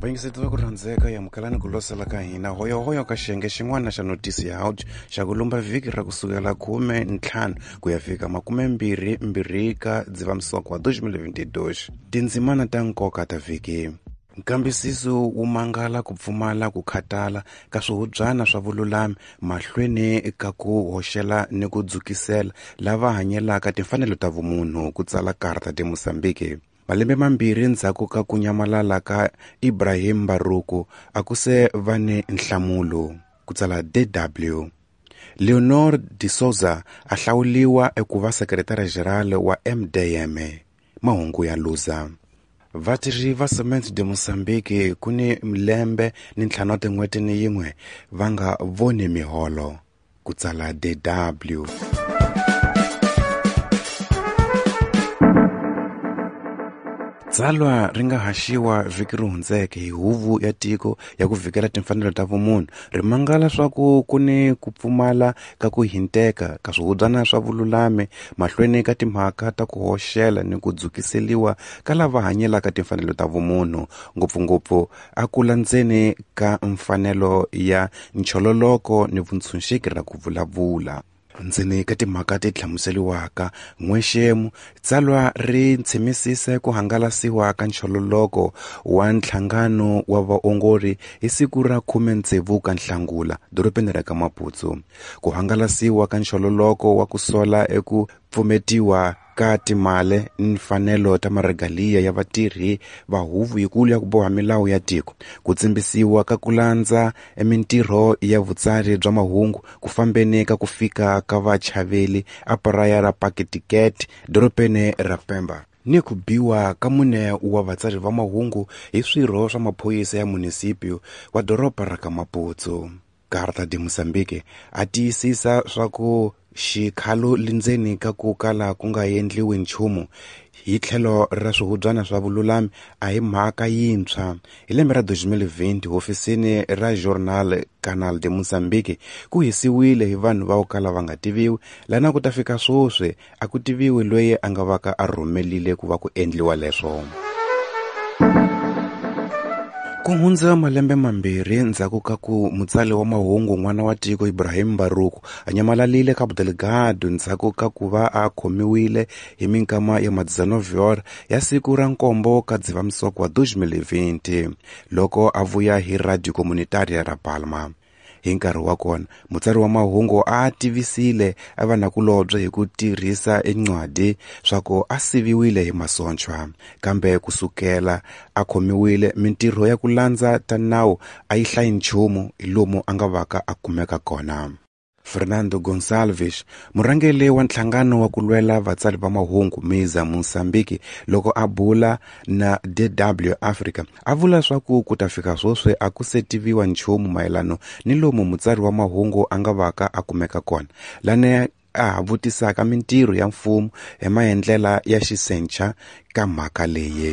Vayingiseti va ku rhandzeka ya mukalani ku losela ka hina hoyohoyo ka xiyenge xin'wana xa notisi ya audio xa ku lumba vhiki ra kusukela 15 ku ya fika 22 ka Dzivamisoko wa 2022. Tindzimana ta nkoka ta vhiki. Nkambisiso wu mangala ku pfumala ku khatala ka swihubyana swa vululami mahlweni ka ku hoxela ni ku dzukisela lava hanyelaka timfanelo ta vumunhu ku tsala Carta de Moçambique. Malembe mambirhi ndzhaku ka ku nyamalala ka Ibrahim Baruku a ku se va ni nhlamulo, ku tsala DW. Leonor de Souza a hlawuliwa eku va sekretari general wa MDM. Mahungu ya luza. Vatirhi va Cement de Moçambique ku ni lembe ni ntlhanu wa tin'hweti ni yin'we va nga voni miholo, ku tsala DW. Tsalwa ri nga haxiwa vhiki ri hundzeke hi Huvo ya Tiko ya ku Vhikela Timfanelo ta Vumunhu ri mangala swa ku ni ku pfumala ka ku hinteka ka swihubyana swa vululami mahlweni ka timhaka ta ku hoxela ni ku dzukiseliwa ka lava hanyelaka timfanelo ta vumunhu, ngopfungopfu a ku landzeni ka mfanelo ya nchololoko ni vutshunxeki ra ku vulavula. Ndzeni ka timhaka ti hlamuseliwaka n'wexemu, tsalwa ri tshimisise ku hangalasiwa ka nchololoko wa nhlangano wa vaongori hi siku ra 16 ka Nhlangula dorobeni ra ka Maputo. Ku hangalasiwa ka nchololoko wa ku sola eku pfumetiwa ka timali ni mfanelo ta maregaliya ya vatirhi va Huvo yikulu ya ku boha milawu ya tiko, ku tsimbisiwa ka ku landza mintirho ya vutsari bya mahungu ku fambeni ka ku fika ka vachaveli a paraya ra Paketiket dorobeni ra Pemba, ni ku biwa ka mune wa vatsari va mahungu hi swirho swa maphoyisa ya munisipio wa doroba ra ka Maputo. Carta de Moçambique a tiyisisa swa ku xikhalu lindzeni ka ku kala ku nga endliwi nchumu hi tlhelo ra swihubyana swa vululami a hi mhaka yintshwa. Hi lembe ra 2020 hofisini ra Jornal Canal de Moçambique ku hisiwile hi vanhu va ku kala va nga tiviwi, lana ku ta fika swoswi a ku tiviwi loyi a nga va ka a rhumelile ku va ku endliwa leswo. Ku hundza malembe mambirhi ndzhaku ka ku mutsali wa mahungu n'wana wa tiko Ibrahim Baruku a nyamalalile Cabo Delgado ndzhaku ka ku va a khomiwile hi minkama ya madzanovyora ya siku ra 7 ka Dzivamisoko wa 2020 loko a vuya hi radio comunitaria ra Palma. Hi nkarhi wa kona mutsari wa mahungu a tivisile vanakulobye hi ku tirhisa encwadi swa ku a siviwile hi masochwa, kambe kusukela a khomiwile mintirho ya ku landza ta nawu a yi hlayi nchumu hi lomu a nga vaka a kumeka kona. Fernando Gonçalves, murhangeri wa nhlangano wa ku lwela vatsari va mahungu MISA Moçambique, loko a bula na DW Africa a vula swa ku ta fika swoswi a ku se tiviwa nchumu mayelano ni lomu mutsari wa mahungu a nga vaka a kumeka kona, lana a vutisaka mintirho ya mfumo hi maendlela ya xisencha ka mhaka leyi.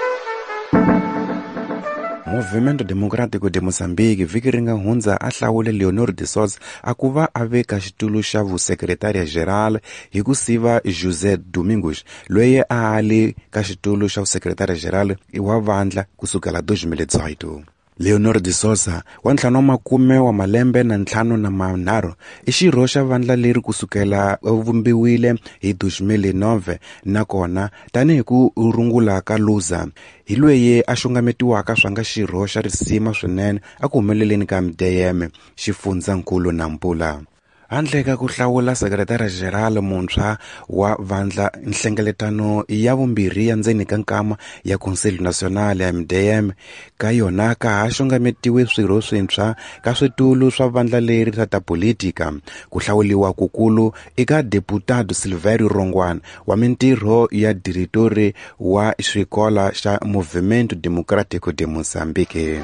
Movimento Democrático de Moçambique vhiki ri nga hundza a hlawule Leonor de Souza a ku va a veka xitulu xa vusekretariya general hi ku siva José Domingos loyi a ali ka xitulu xa vusekretariya general wa vandla kusukela 2018. Leonor de Souza wa ntlhanu wa makume wa malembe na ntlhanu na manharhu i xirho xa vandla leri kusukela vumbiwile hi 2009 nakona tanihi ku rungula ka luza hi lweyi a xungametiwaka swa nga xirho xa risima swinene a ku humeleleni ka MDM xifundzankulu Nampula. Handle ka ku hlawula sekretari general muntshwa wa vandla, nhlengeletano ya vumbirhi ya ndzeni ka nkama ya Conselho Nacional ya MDM ka yona ka ha xungametiwe swirho swintshwa ka switulu swa vandla leri ta politika. Ku hlawuliwa kukulu eka deputado Silvério Rongwana wa mintirho ya diretori wa xikola xa Movimento Democrático de Moçambique.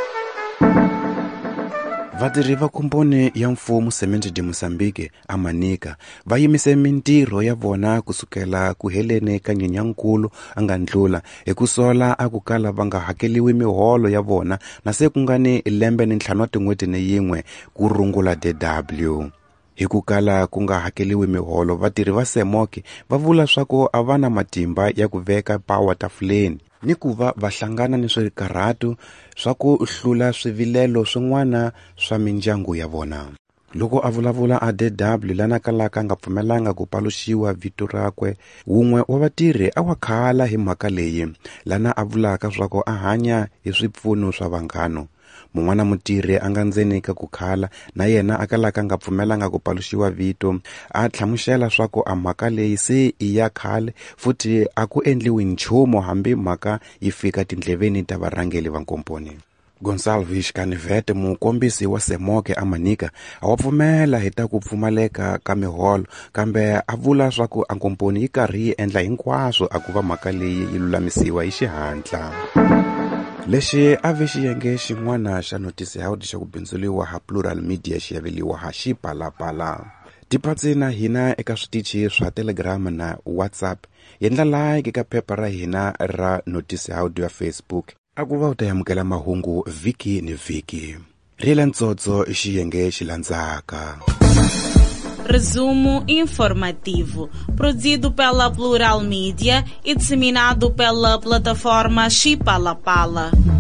Vatirhi va komponi ya mfumo Cement de Moçambique a Manica va yimise mintirho ya vona kusukela ku heleni ka Nyenyankulu a nga ndlula hi ku sola a ku kala va nga hakeliwi miholo ya vona na se ku nga ni lembe ni ntlhanu wa tin'hweti ni yin'we ku rungula DW. Hi ku kala ku nga hakeliwi miholo, vatirhi va Semoki va vula swa ku a va na matimba ya ku veka pawa tafuleni. ni ku va va hlangana ni swikarhatu swa ku hlula swivilelo swin'wana swa mindyangu ya vona. Loko a vulavula a DW lana kalaka nga pfumelanga ku paluxiwa vito rakwe, wun'we wa vatirhi a wa khala hi mhaka leyi, lana a vulaka swa ku a hanya hi swipfuno swa vanghano. Mun'wana mutirhi a nga ndzeni ka ku khala na yena a kalaka nga pfumelanga ku paluxiwa vito, a tlhamuxela swa ku a mhaka leyi se i ya khale futhi a ku endliwi nchumu hambi mhaka yi fika tindleveni ta varhangeli va nkomponi. Gonsalves Canivete, mukombisi wa Semoke a Manika, a wa pfumela hi ta ku pfumaleka ka miholo, kambe a vula swa ku a nkomponi yi karhi yi endla hinkwaswo a ku va mhaka leyi yi lulamisiwa hi xihatla. Lexi a ve xiyenge xin'wana xa notisi ya xa ku bindzuriwa ha Plural Media xi yaveliwa ha Xipalapala. Tipatsi na hina eka switichi swa Telegram na WhatsApp, yendla like eka phepha ra hina ra notisi audio ya Facebook. A ku va u ta yamukela mahungu vhiki ni vhiki. Rile ntsotso xiyenge xi landzaka. Resumo informativo, produzido pela Plural Media e disseminado pela plataforma Xipalapala.